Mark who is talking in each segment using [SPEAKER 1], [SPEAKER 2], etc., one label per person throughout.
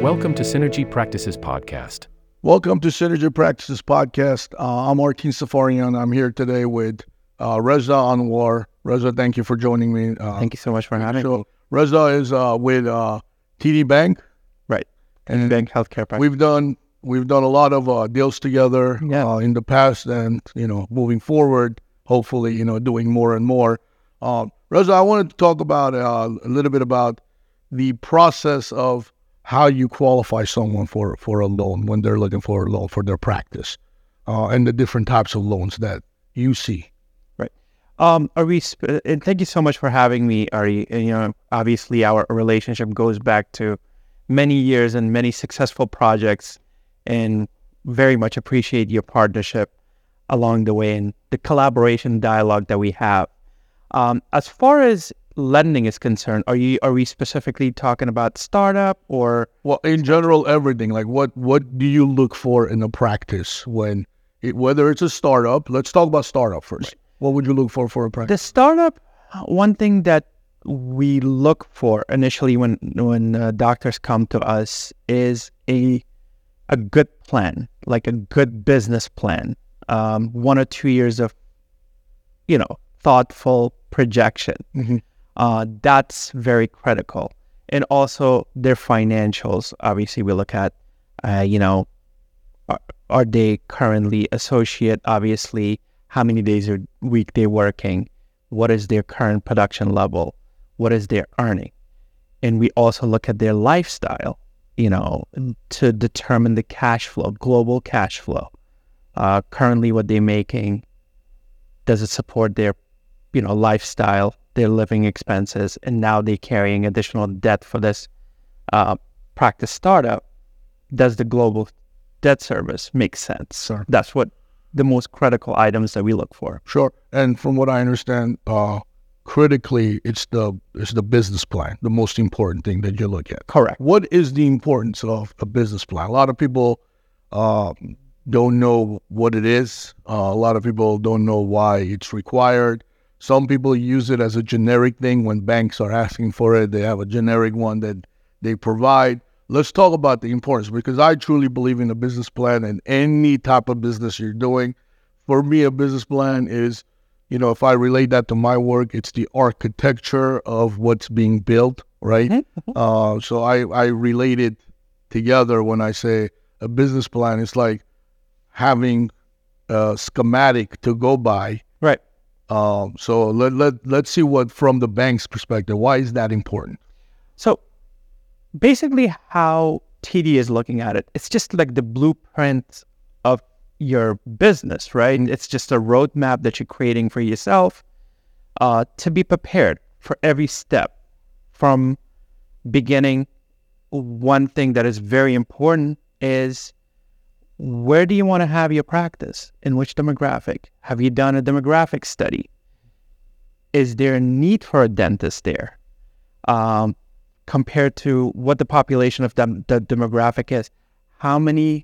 [SPEAKER 1] Welcome to Synergy Practices Podcast.
[SPEAKER 2] Welcome to Synergy Practices Podcast. I'm Martin Safarian. I'm here today with Reza Anwar. Reza, thank you for joining me.
[SPEAKER 3] Thank you so much for having me.
[SPEAKER 2] Reza is with TD Bank.
[SPEAKER 3] Right.
[SPEAKER 2] And
[SPEAKER 3] Bank Healthcare Practice.
[SPEAKER 2] We've done a lot of deals together in the past, and moving forward, hopefully doing more and more. Reza, I wanted to talk about a little bit about the process of how you qualify someone for a loan when they're looking for a loan for their practice, and the different types of loans that you see.
[SPEAKER 3] Right. And thank you so much for having me, Ari. And, obviously our relationship goes back to many years and many successful projects, and very much appreciate your partnership along the way and the collaboration dialogue that we have. As far as lending is concerned, are we specifically talking about startup or?
[SPEAKER 2] Well, in general, everything. Like what do you look for in a practice whether it's a startup? Let's talk about startup first. Right. What would you look for a practice?
[SPEAKER 3] The startup, one thing that we look for initially when doctors come to us is a good plan, like a good business plan, 1 or 2 years of, thoughtful projection. Mm-hmm. That's very critical. And also their financials. Obviously, we look at, are they currently associate? Obviously, how many days a week they're working? What is their current production level? What is their earning? And we also look at their lifestyle, to determine the cash flow, global cash flow. Currently, what they're making, does it support their, lifestyle, their living expenses, and now they're carrying additional debt for this practice startup? Does the global debt service make sense?
[SPEAKER 2] Sure.
[SPEAKER 3] That's what the most critical items that we look for.
[SPEAKER 2] Sure. And from what I understand, critically, it's the business plan, the most important thing that you look at.
[SPEAKER 3] Correct.
[SPEAKER 2] What is the importance of a business plan? A lot of people don't know what it is. A lot of people don't know why it's required. Some people use it as a generic thing. When banks are asking for it, they have a generic one that they provide. Let's talk about the importance, because I truly believe in a business plan in any type of business you're doing. For me, a business plan is, if I relate that to my work, it's the architecture of what's being built, right? Mm-hmm. So I relate it together when I say a business plan is like having a schematic to go by.
[SPEAKER 3] Right.
[SPEAKER 2] So let's see what, from the bank's perspective, why is that important?
[SPEAKER 3] So basically how TD is looking at it, it's just like the blueprint of your business, right? And it's just a roadmap that you're creating for yourself to be prepared for every step from beginning. One thing that is very important is, where do you want to have your practice? In which demographic? Have you done a demographic study? Is there a need for a dentist there? Compared to what the population of the demographic is, how many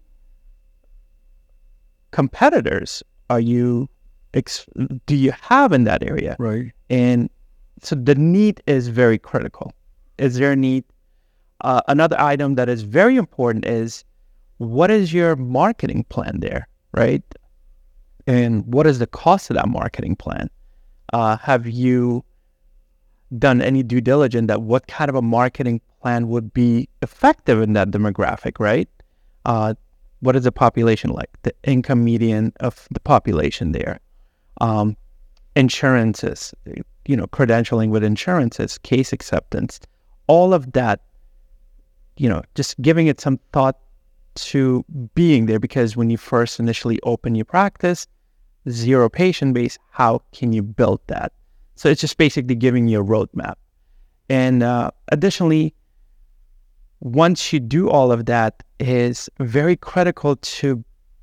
[SPEAKER 3] competitors do you have in that area?
[SPEAKER 2] Right.
[SPEAKER 3] And so the need is very critical. Is there a need? Another item that is very important is, what is your marketing plan there, right? And what is the cost of that marketing plan? Have you done any due diligence that what kind of a marketing plan would be effective in that demographic, right? What is the population like? The income median of the population there. Insurances, credentialing with insurances, case acceptance, all of that, just giving it some thought to being there, because when you first initially open your practice, 0 patient base, how can you build that? So it's just basically giving you a roadmap. And additionally, once you do all of that, is very critical to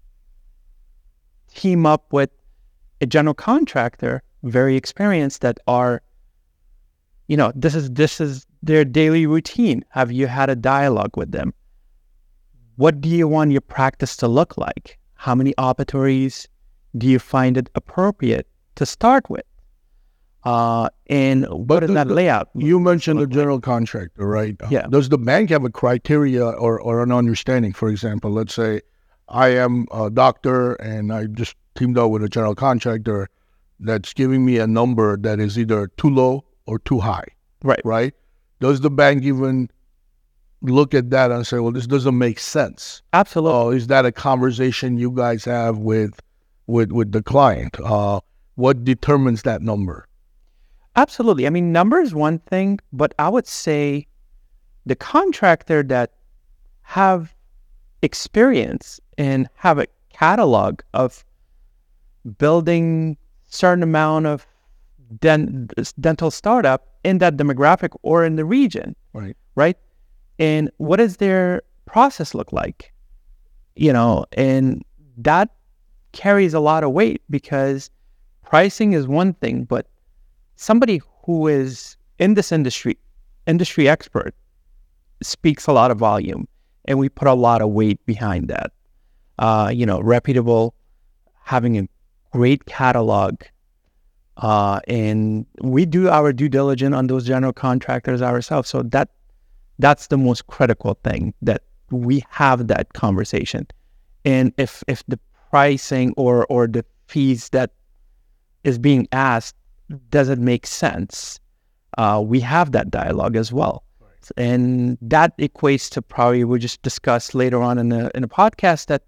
[SPEAKER 3] team up with a general contractor, very experienced, that are, this is their daily routine. Have you had a dialogue with them? What do you want your practice to look like? How many operatories do you find it appropriate to start with? And what is that layout?
[SPEAKER 2] You mentioned the general contractor, right?
[SPEAKER 3] Yeah.
[SPEAKER 2] Does the bank have a criteria or an understanding? For example, let's say I am a doctor and I just teamed up with a general contractor that's giving me a number that is either too low or too high,
[SPEAKER 3] Right.
[SPEAKER 2] right? Does the bank even look at that and say, well, this doesn't make sense?
[SPEAKER 3] Absolutely.
[SPEAKER 2] Is that a conversation you guys have with the client? What determines that number?
[SPEAKER 3] Absolutely. I mean, number is one thing, but I would say the contractor that have experience and have a catalog of building certain amount of dental startup in that demographic or in the region, right? And what does their process look like? And that carries a lot of weight because pricing is one thing, but somebody who is in this industry expert, speaks a lot of volume, and we put a lot of weight behind that. Reputable, having a great catalog, and we do our due diligence on those general contractors ourselves. So that's the most critical thing, that we have that conversation. And if the pricing or the fees that is being asked doesn't make sense, we have that dialogue as well. Right. And that equates to, probably we'll just discuss later on in a podcast, that,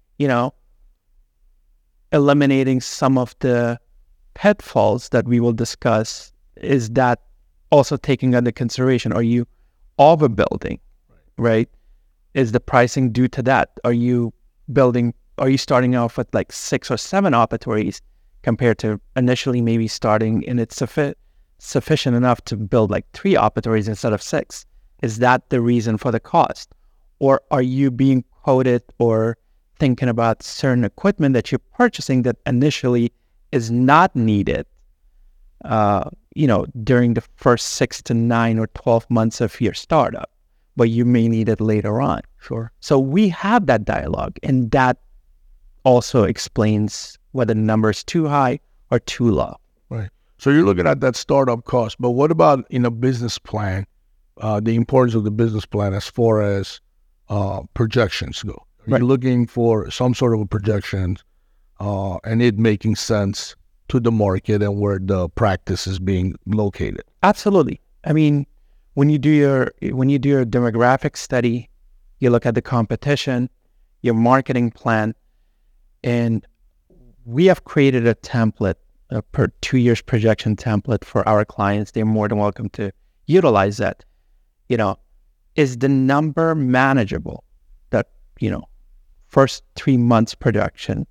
[SPEAKER 3] eliminating some of the pitfalls that we will discuss. Is that also taking under consideration? Are you overbuilding, right? Is the pricing due to that? Are you starting off with like 6 or 7 operatories compared to initially maybe starting, and it's sufficient enough to build like 3 operatories instead of 6? Is that the reason for the cost? Or are you being quoted or thinking about certain equipment that you're purchasing that initially is not needed, during the first 6 to 9 or 12 months of your startup, but you may need it later on?
[SPEAKER 2] Sure.
[SPEAKER 3] So we have that dialogue, and that also explains whether the number is too high or too low.
[SPEAKER 2] Right. So you're looking at that startup cost, but what about in a business plan, the importance of the business plan as far as projections go? Are you looking for some sort of a projection and it making sense to the market and where the practice is being located?
[SPEAKER 3] Absolutely. I mean, when you do your demographic study, you look at the competition, your marketing plan, and we have created a template, per 2 years projection template for our clients. They're more than welcome to utilize that. Is the number manageable? That, first 3 months production,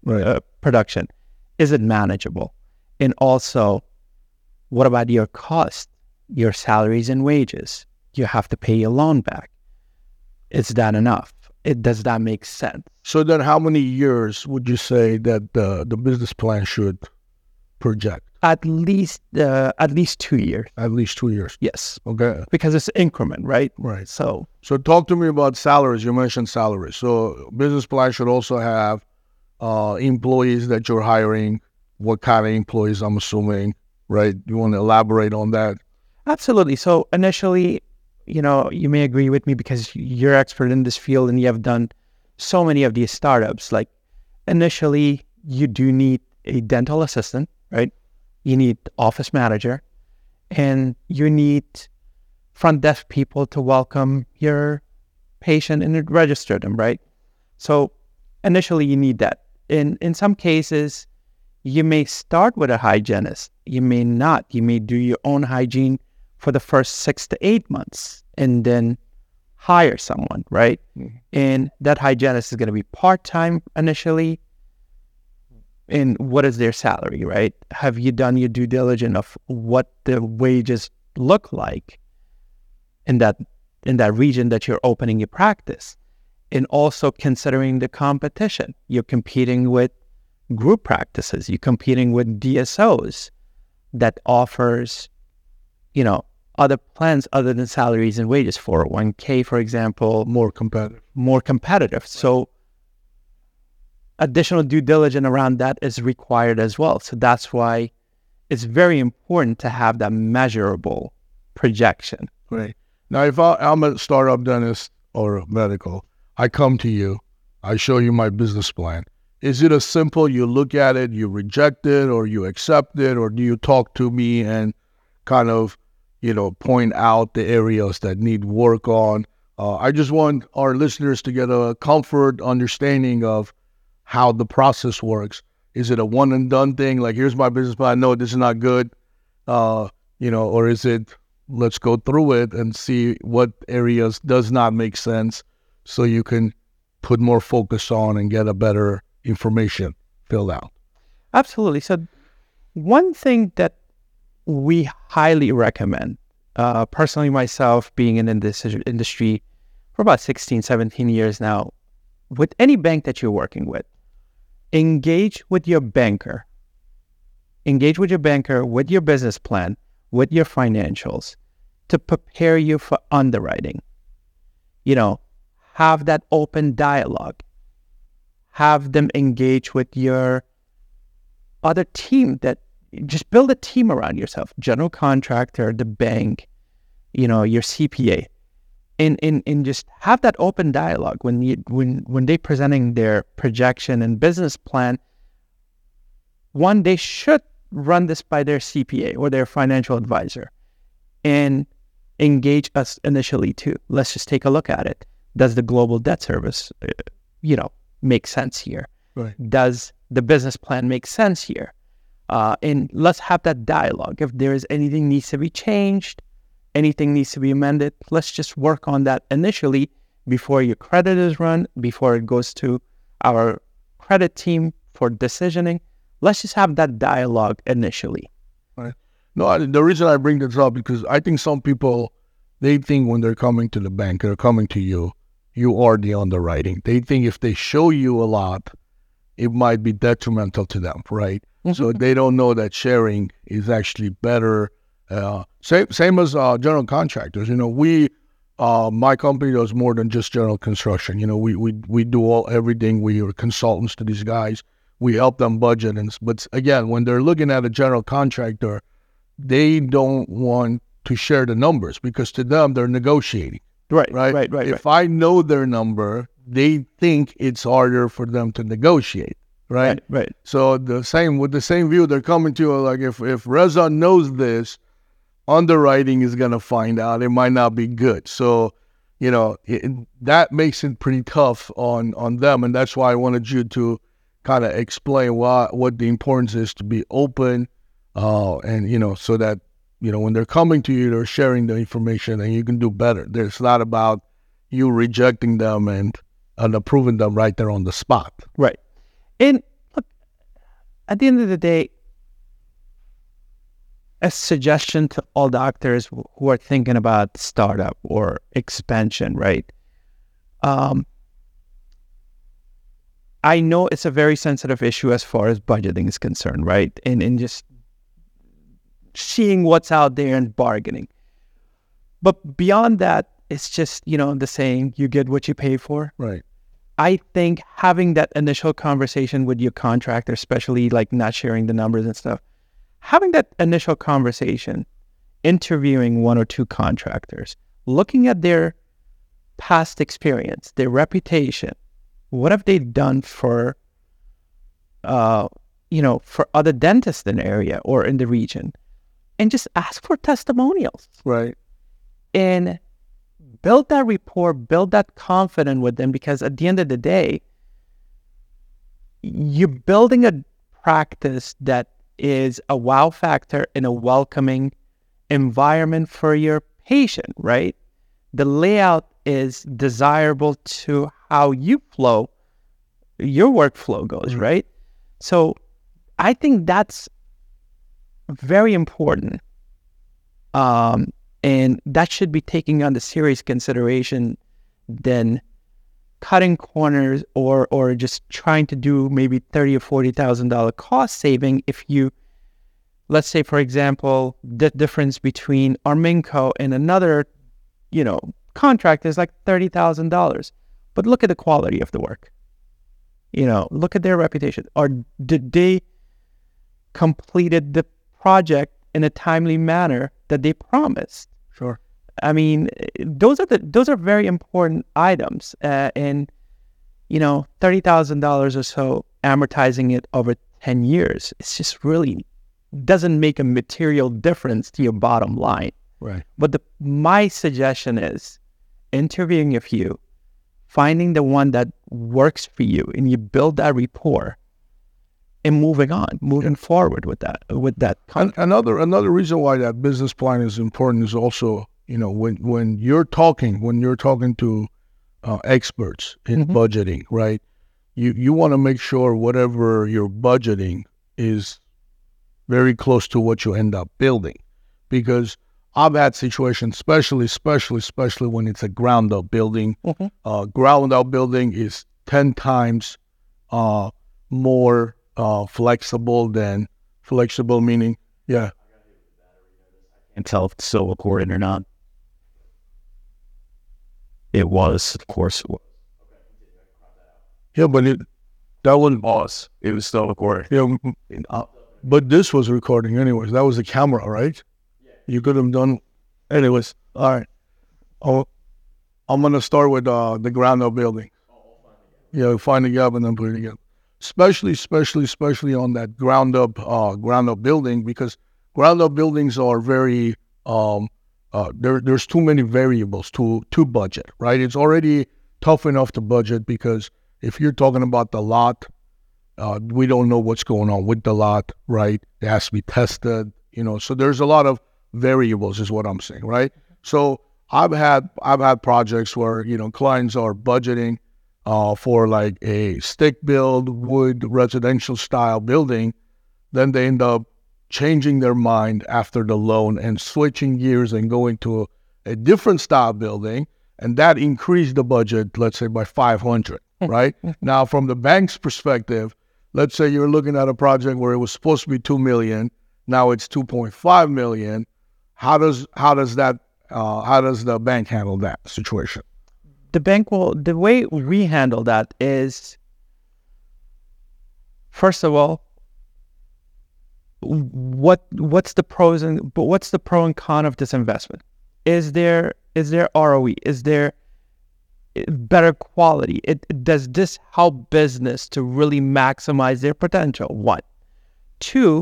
[SPEAKER 3] is it manageable? And also, what about your cost, your salaries and wages? You have to pay your loan back. Is that enough? Does that make sense?
[SPEAKER 2] So then how many years would you say that the business plan should project?
[SPEAKER 3] At least 2 years.
[SPEAKER 2] At least 2 years.
[SPEAKER 3] Yes.
[SPEAKER 2] Okay.
[SPEAKER 3] Because it's increment, right?
[SPEAKER 2] Right.
[SPEAKER 3] So
[SPEAKER 2] talk to me about salaries. You mentioned salaries. So business plan should also have employees that you're hiring. What kind of employees, I'm assuming, right? You want to elaborate on that?
[SPEAKER 3] Absolutely. So initially, you may agree with me because you're expert in this field and you have done so many of these startups. Like, initially, you do need a dental assistant, right? You need office manager, and you need front desk people to welcome your patient and register them, right? So initially, you need that. In some cases, you may start with a hygienist. You may not. You may do your own hygiene for the first 6 to 8 months and then hire someone, right? Mm-hmm. And that hygienist is going to be part-time initially. And what is their salary, right? Have you done your due diligence of what the wages look like in that region that you're opening your practice? And also considering the competition. You're competing with group practices. You're competing with DSOs that offers, other plans other than salaries and wages. 401k, for example.
[SPEAKER 2] More competitive.
[SPEAKER 3] Right. So additional due diligence around that is required as well. So that's why it's very important to have that measurable projection.
[SPEAKER 2] Right. Now, if I'm a startup dentist or medical, I come to you, I show you my business plan. Is it a simple, you look at it, you reject it, or you accept it, or do you talk to me and kind of, point out the areas that need work on? I just want our listeners to get a comfort understanding of how the process works. Is it a one and done thing? Like, here's my business plan. No, this is not good. Or is it, let's go through it and see what areas does not make sense so you can put more focus on and get a better information filled out.
[SPEAKER 3] Absolutely. So one thing that we highly recommend, personally myself being in this industry for about 16, 17 years now, with any bank that you're working with, engage with your banker. Engage with your banker, with your business plan, with your financials to prepare you for underwriting. Have that open dialogue. Have them engage with your other team that just build a team around yourself, general contractor, the bank, your CPA, and just have that open dialogue when they presenting their projection and business plan. One, they should run this by their CPA or their financial advisor and engage us initially too. Let's just take a look at it. Does the global debt service, make sense here?
[SPEAKER 2] Right.
[SPEAKER 3] Does the business plan make sense here? And let's have that dialogue. If there is anything needs to be changed, anything needs to be amended, let's just work on that initially before your credit is run, before it goes to our credit team for decisioning. Let's just have that dialogue initially.
[SPEAKER 2] Right. No, the reason I bring this up because I think some people, they think when they're coming to the bank, they're coming to you, you are the underwriting. They think if they show you a lot, it might be detrimental to them, right? Mm-hmm. So they don't know that sharing is actually better. Same as general contractors. My company does more than just general construction. We do everything. We are consultants to these guys. We help them budget. But again, when they're looking at a general contractor, they don't want to share the numbers because to them, they're negotiating. Right. If I know their number, they think it's harder for them to negotiate. Right. So with the same view, they're coming to like if Reza knows this, underwriting is going to find out it might not be good. So, that makes it pretty tough on them. And that's why I wanted you to kind of explain what the importance is to be open and, so that, when they're coming to you, they're sharing the information and you can do better. It's not about you rejecting them and approving them right there on the spot.
[SPEAKER 3] Right. And look, at the end of the day, a suggestion to all doctors who are thinking about startup or expansion, right? I know it's a very sensitive issue as far as budgeting is concerned, right? And just seeing what's out there and bargaining. But beyond that, it's just, the saying, you get what you pay for.
[SPEAKER 2] Right.
[SPEAKER 3] I think having that initial conversation with your contractor, especially like not sharing the numbers and stuff, having that initial conversation, interviewing one or two contractors, looking at their past experience, their reputation, what have they done for other dentists in the area or in the region, and just ask for testimonials.
[SPEAKER 2] Right.
[SPEAKER 3] And build that rapport, build that confidence with them, because at the end of the day, you're building a practice that is a wow factor in a welcoming environment for your patient, right? The layout is desirable to how you flow, your workflow goes, right? So I think that's very important. And that should be taken under serious consideration than cutting corners or just trying to do maybe $30,000 or $40,000 cost saving. If you, let's say, for example, the difference between Arminco and another, contract is like $30,000. But look at the quality of the work. Look at their reputation. Or did they completed the project in a timely manner that they promised.
[SPEAKER 2] Sure.
[SPEAKER 3] I mean, those are very important items, and $30,000 or so, amortizing it over 10 years, it's just really doesn't make a material difference to your bottom line.
[SPEAKER 2] Right.
[SPEAKER 3] But my suggestion is interviewing a few, finding the one that works for you, and you build that rapport, and moving forward with that.
[SPEAKER 2] Another reason why that business plan is important is also, when you're talking to experts in budgeting, right? You want to make sure whatever you're budgeting is very close to what you end up building, because I've had situations, especially when it's a ground up building. Ground up building is 10 times more flexible meaning, yeah.
[SPEAKER 4] And tell if it's still recording or not. It was, of course, it was.
[SPEAKER 2] Yeah, but that wasn't.
[SPEAKER 4] Pause. It was still recording.
[SPEAKER 2] Yeah, but this was recording anyways. That was the camera, right? You could have done, anyways. All right. Oh, I'm gonna start with the ground up building. Yeah, find the gap and then put it together. Especially on that ground up building, because ground up buildings are very there's too many variables to budget, right? It's already tough enough to budget because if you're talking about the lot, we don't know what's going on with the lot, right? It has to be tested, so there's a lot of variables is what I'm saying, right? So I've had projects where, clients are budgeting for like a stick build wood residential style building, then they end up changing their mind after the loan and switching gears and going to a different style building, and that increased the budget, let's say by 500, right? Now, from the bank's perspective, let's say you're looking at a project where it was supposed to be $2 million, now it's $2.5 million. How does the bank handle that situation?
[SPEAKER 3] The way we handle that is, first of all, what's the pro and con of this investment? Is there ROE? Is there better quality? Does this help business to really maximize their potential? One. Two,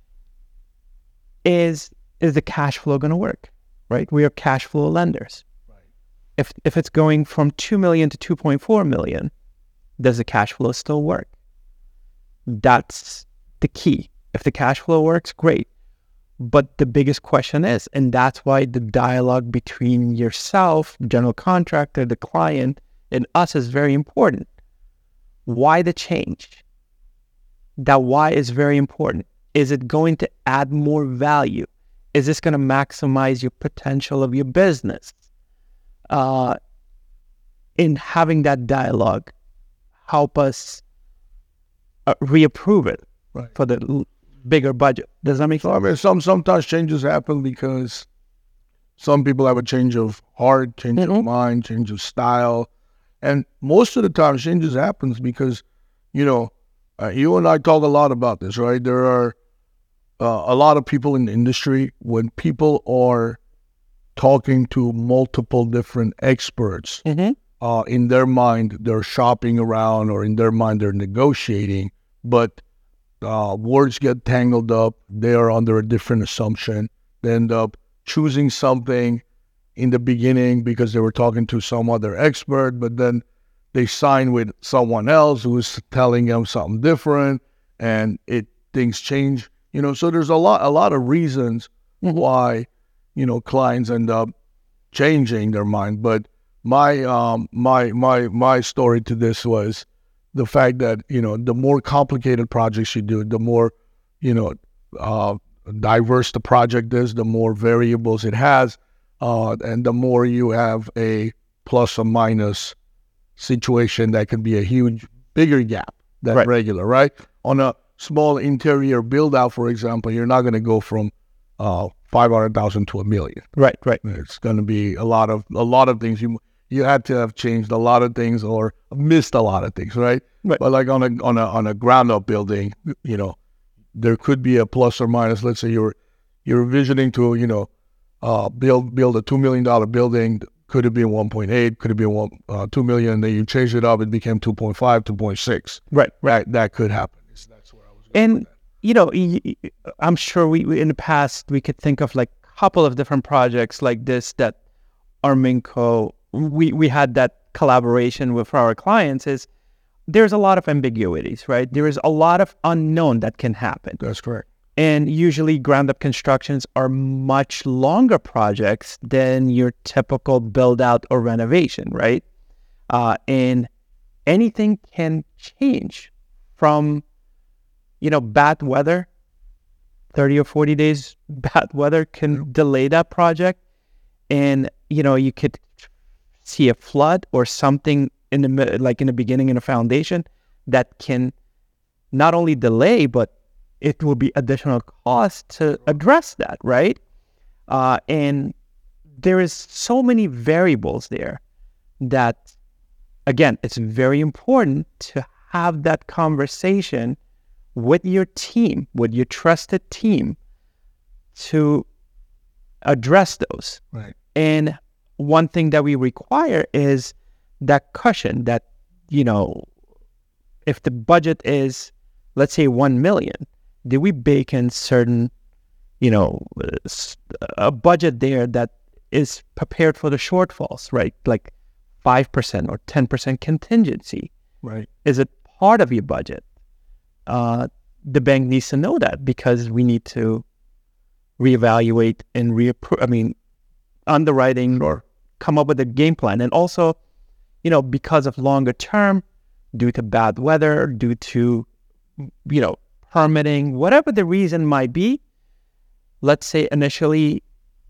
[SPEAKER 3] is the cash flow going to work? Right? We are cash flow lenders. Right. If it's going from 2 million to 2.4 million, does the cash flow still work? That's the key. If the cash flow works, great. But the biggest question is, and that's why the dialogue between yourself, general contractor, the client, and us is very important. Why the change? That why is very important. Is it going to add more value? Is this going to maximize your potential of your business? In having that dialogue, help us reapprove it for the bigger budget. Does that make sense?
[SPEAKER 2] I mean, sometimes changes happen because some people have a change of heart, change of mind, change of style. And most of the time changes happens because, you and I talk a lot about this, right? There are a lot of people in the industry, when people are talking to multiple different experts, in their mind, they're shopping around, or in their mind, they're negotiating, but words get tangled up. They are under a different assumption. They end up choosing something in the beginning because they were talking to some other expert, but then they sign with someone else who's telling them something different, and things change. So there's a lot of reasons why, clients end up changing their mind. But my story to this was the fact that, the more complicated projects you do, the more, diverse the project is, the more variables it has, and the more you have a plus or minus situation that can be a bigger gap than regular, right? On a small interior build out, for example, you're not going to go from 500,000 to $1 million. Right. It's going to be a lot of things. You had to have changed a lot of things or missed a lot of things, right? But like on a ground up building, there could be a plus or minus. Let's say you're envisioning to, build a $2 million building. Could it be 1.8? Could it be 2 million? Then you change it up, it became 2.5, 2.6.
[SPEAKER 3] Right.
[SPEAKER 2] That could happen. That's where I was going.
[SPEAKER 3] And I'm sure we in the past we could think of like a couple of different projects like this that Arminco, we had that collaboration with our clients. Is there's a lot of ambiguities, right? There is a lot of unknown that can happen.
[SPEAKER 2] That's correct.
[SPEAKER 3] And usually ground up constructions are much longer projects than your typical build out or renovation, right? And anything can change from, bad weather, 30 or 40 days, bad weather can delay that project. And, you could see a flood or something in the beginning in a foundation that can not only delay, but it will be additional cost to address that, right? And there is so many variables there that, again, it's very important to have that conversation with your team, with your trusted team, to address those.
[SPEAKER 2] Right.
[SPEAKER 3] And one thing that we require is that cushion that, if the budget is, let's say, 1 million, did we bake in certain, a budget there that is prepared for the shortfalls, right? Like 5% or 10% contingency.
[SPEAKER 2] Right.
[SPEAKER 3] Is it part of your budget? The bank needs to know that because we need to reevaluate and underwriting or come up with a game plan. And also, because of longer term, due to bad weather, due to, permitting, whatever the reason might be, let's say initially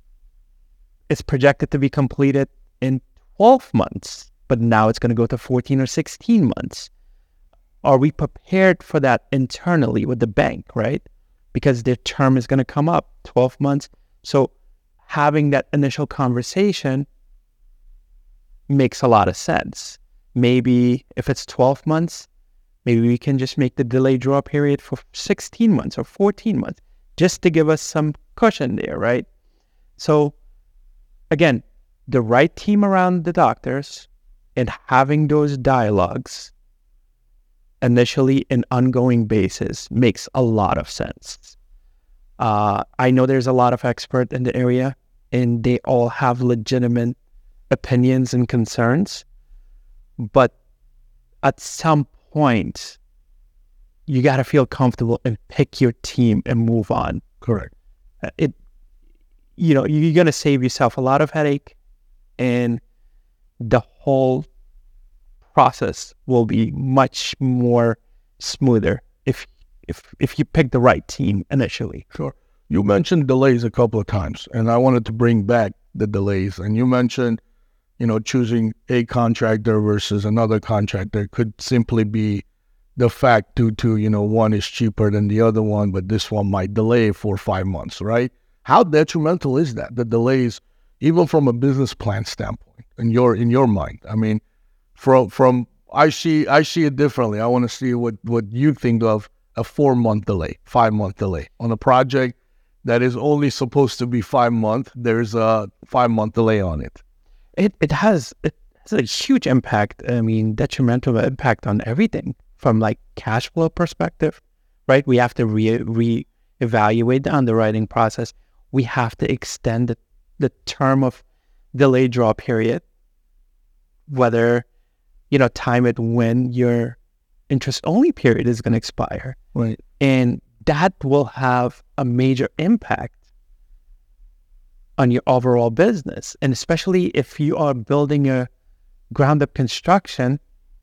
[SPEAKER 3] it's projected to be completed in 12 months, but now it's going to go to 14 or 16 months. Are we prepared for that internally with the bank, right? Because their term is going to come up 12 months. So having that initial conversation makes a lot of sense. Maybe if it's 12 months, maybe we can just make the delayed draw period for 16 months or 14 months, just to give us some cushion there, right? So again, the right team around the doctors and having those dialogues initially an ongoing basis makes a lot of sense. I know there's a lot of experts in the area and they all have legitimate opinions and concerns, but at some point you got to feel comfortable and pick your team and move on.
[SPEAKER 2] Correct.
[SPEAKER 3] You're going to save yourself a lot of headache, and the whole process will be much more smoother if you pick the right team initially.
[SPEAKER 2] Sure. You mentioned delays a couple of times, and I wanted to bring back the delays. And you mentioned, choosing a contractor versus another contractor could simply be the fact due to, one is cheaper than the other one, but this one might delay for 5 months, right? How detrimental is that? The delays, even from a business plan standpoint, in your mind. I mean, from I see it differently. I want to see what you think of a 4-month delay, 5-month delay on a project that is only supposed to be 5 months. There's a 5-month delay on it.
[SPEAKER 3] It has a huge impact. I mean, detrimental impact on everything from like cash flow perspective, right? We have to reevaluate the underwriting process. We have to extend the term of delayed draw period, whether, time it when your interest-only period is going to expire.
[SPEAKER 2] Right.
[SPEAKER 3] And that will have a major impact on your overall business. And especially if you are building a ground-up construction,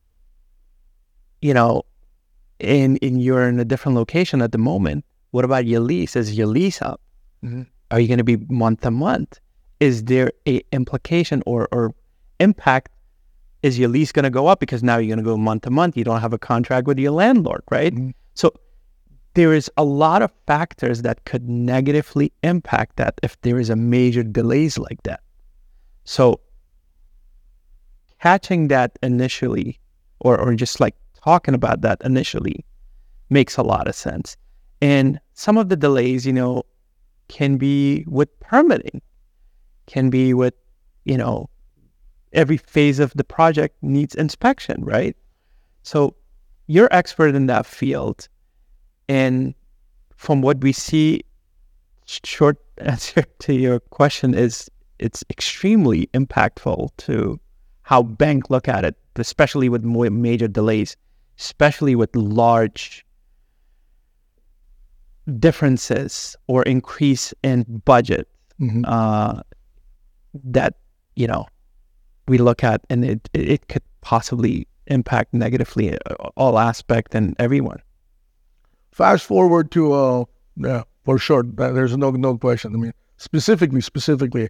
[SPEAKER 3] and you're in a different location at the moment, what about your lease? Is your lease up?
[SPEAKER 2] Mm-hmm.
[SPEAKER 3] Are you going to be month to month? Is there a implication or impact? Is your lease going to go up because now you're going to go month to month? You don't have a contract with your landlord, right?
[SPEAKER 2] Mm-hmm.
[SPEAKER 3] So there is a lot of factors that could negatively impact that if there is a major delays like that. So catching that initially or just like talking about that initially makes a lot of sense. And some of the delays, can be with permitting, can be with, every phase of the project needs inspection, right? So you're expert in that field. And from what we see, short answer to your question is it's extremely impactful to how banks look at it, especially with more major delays, especially with large differences or increase in budget that, we look at, and it could possibly impact negatively all aspect and everyone.
[SPEAKER 2] Fast forward to, for sure, there's no question. I mean, specifically,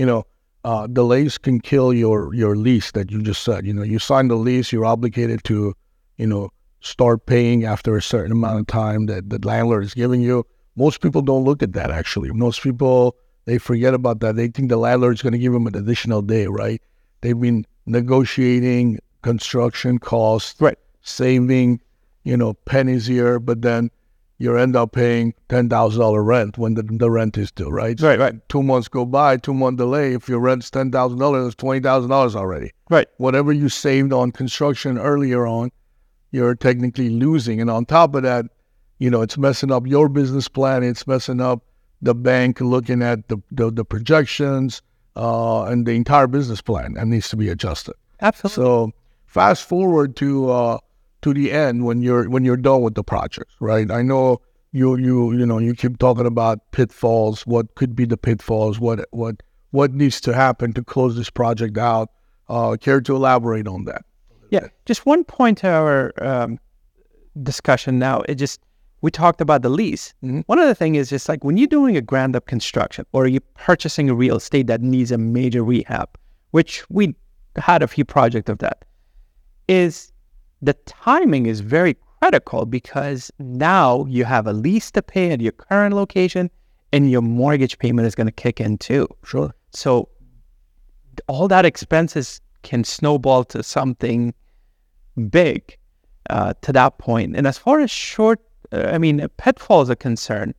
[SPEAKER 2] delays can kill your lease that you just said. You sign the lease, you're obligated to, start paying after a certain amount of time that the landlord is giving you. Most people don't look at that, actually. Most people, they forget about that. They think the landlord is going to give them an additional day, right? They've been negotiating construction costs,
[SPEAKER 3] right,
[SPEAKER 2] saving, pennies here, but then you end up paying $10,000 rent when the rent is due, right?
[SPEAKER 3] Right.
[SPEAKER 2] 2 months go by, 2-month delay. If your rent's $10,000, it's $20,000 already.
[SPEAKER 3] Right.
[SPEAKER 2] Whatever you saved on construction earlier on, you're technically losing. And on top of that, it's messing up your business plan. It's messing up the bank looking at the projections and the entire business plan, and needs to be adjusted.
[SPEAKER 3] Absolutely.
[SPEAKER 2] So fast forward to the end when you're done with the project, right? I know you keep talking about pitfalls. What could be the pitfalls? What needs to happen to close this project out? Care to elaborate on that?
[SPEAKER 3] Yeah, just one point to our discussion now. We talked about the lease.
[SPEAKER 2] Mm-hmm.
[SPEAKER 3] One other thing is just like when you're doing a ground up construction or you're purchasing a real estate that needs a major rehab, which we had a few projects of that, is the timing is very critical because now you have a lease to pay at your current location and your mortgage payment is going to kick in too.
[SPEAKER 2] Sure.
[SPEAKER 3] So all that expenses can snowball to something big to that point. And as far as pitfalls are concerned,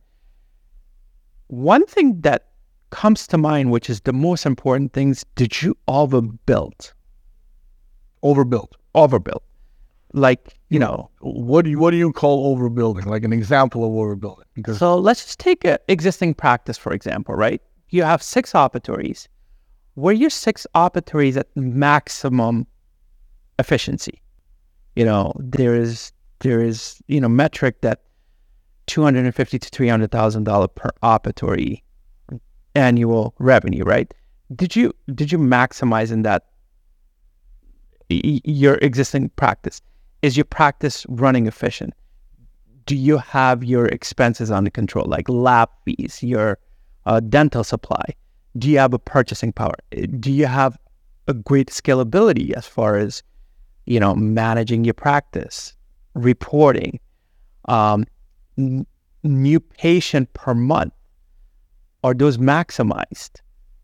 [SPEAKER 3] one thing that comes to mind, which is the most important things, did you overbuild? Overbuild. Like,
[SPEAKER 2] what do you call overbuilding? Like an example of overbuilding? Because
[SPEAKER 3] so let's just take an existing practice, for example, right? You have 6 operatories. Where your 6 operatories at maximum efficiency? There is metric that $250,000 to $300,000 per operatory annual revenue, right? Did you maximize in that your existing practice? Is your practice running efficient? Do you have your expenses under control, like lab fees, your dental supply? Do you have a purchasing power? Do you have a great scalability as far as, managing your practice, reporting, new patient per month? Are those maximized?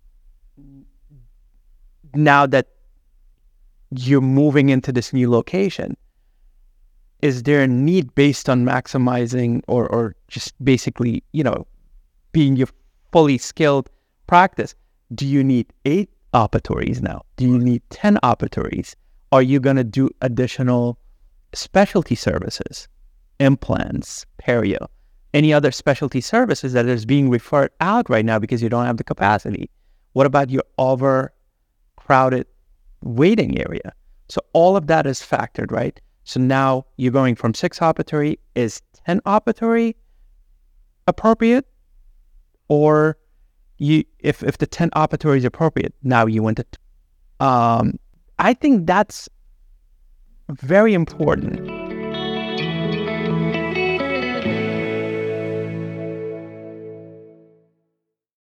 [SPEAKER 3] Now that you're moving into this new location, is there a need based on maximizing or just basically, being your fully skilled practice? Do you need 8 operatories now? Do you need 10 operatories? Are you going to do additional specialty services, implants, perio, any other specialty services that is being referred out right now because you don't have the capacity? What about your overcrowded waiting area? So all of that is factored, right? So now you're going from 6 operatory. Is 10 operatory appropriate? Or if the 10 operatory is appropriate, now you went to I think that's very important